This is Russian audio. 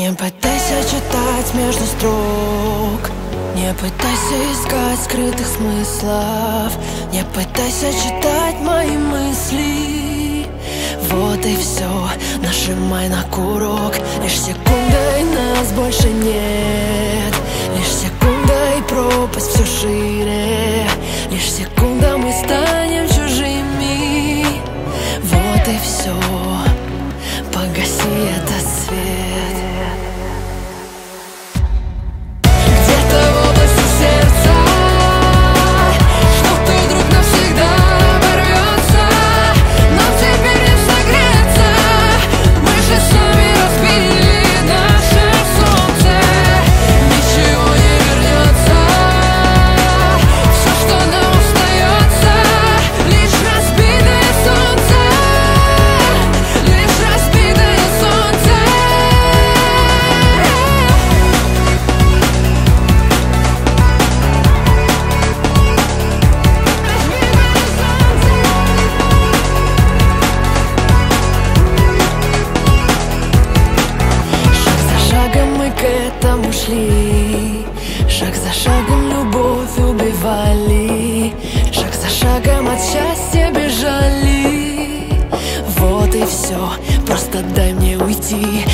Не пытайся читать между строк, не пытайся искать скрытых смыслов, не пытайся читать мои мысли. Вот и все, нажимай на курок. Лишь секунда и нас больше нет. Лишь секунда и пропасть все шире. Лишь секунда мы станем чужими. Вот и все, погаси этот свет. К этому шли, шаг за шагом любовь убивали, шаг за шагом от счастья бежали. Вот и все, просто дай мне уйти.